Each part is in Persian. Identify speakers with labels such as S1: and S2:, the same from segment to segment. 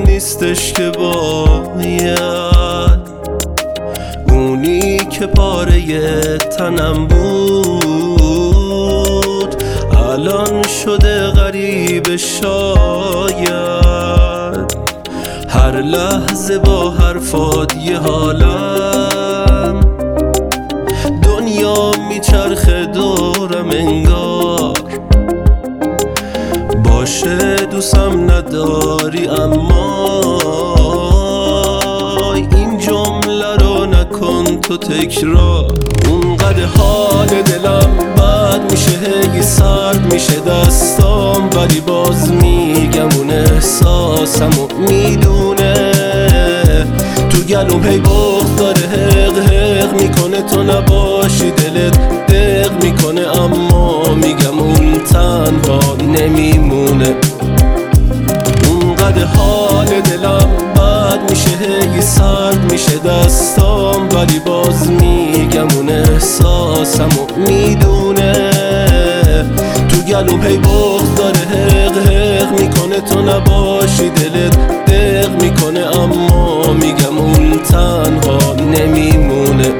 S1: نیستش که باید، اونی که پاره تنم بود الان شده غریب شاید. هر لحظه با حرفات یه حالم، دنیا میچرخه دورم انگار. باشه دوستم نداری اما این جمله رو نکن تو تکرار. اونقدر حال دلم بد میشه، هی سرد میشه دستام، ولی باز میگم اون احساسمو میدونه. تو گلوم هی بغض داره حق حق میکنه، تو نباشی دلت دق میکنه، اما میگم اون تنها نمیمونه. اونقدر حال دلم بد میشه، هی سرد میشه دستام، ولی باز میگم اون احساسمو میدونه. تو گلوم هی بغض داره حق حق میکنه، تو نباشی دلت دق میکنه، اما میگم اون تنها نمیمونه.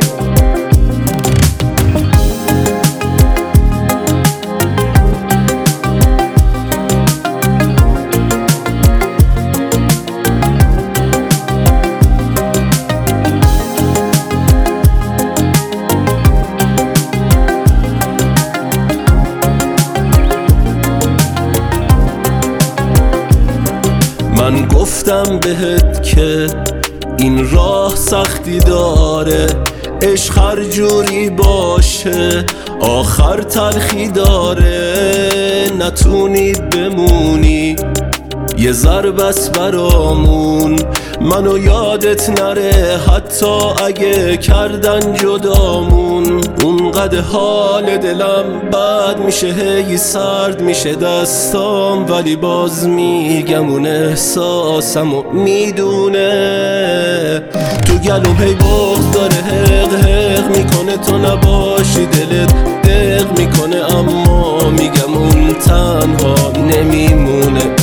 S1: من گفتم بهت که این راه سختی داره، عشق هر جوری باشه آخر تلخی داره. نتونید بمونی یه ضربس برامون، منو یادت نره حتی اگه کردن جدامون. اونقدر حال دلم بد میشه، هی سرد میشه دستام، ولی باز میگم اون احساسمو میدونه. تو گلوم هی بغض داره حق حق میکنه، تو نباشی دلت دق میکنه، اما میگم اون تنها نمیمونه.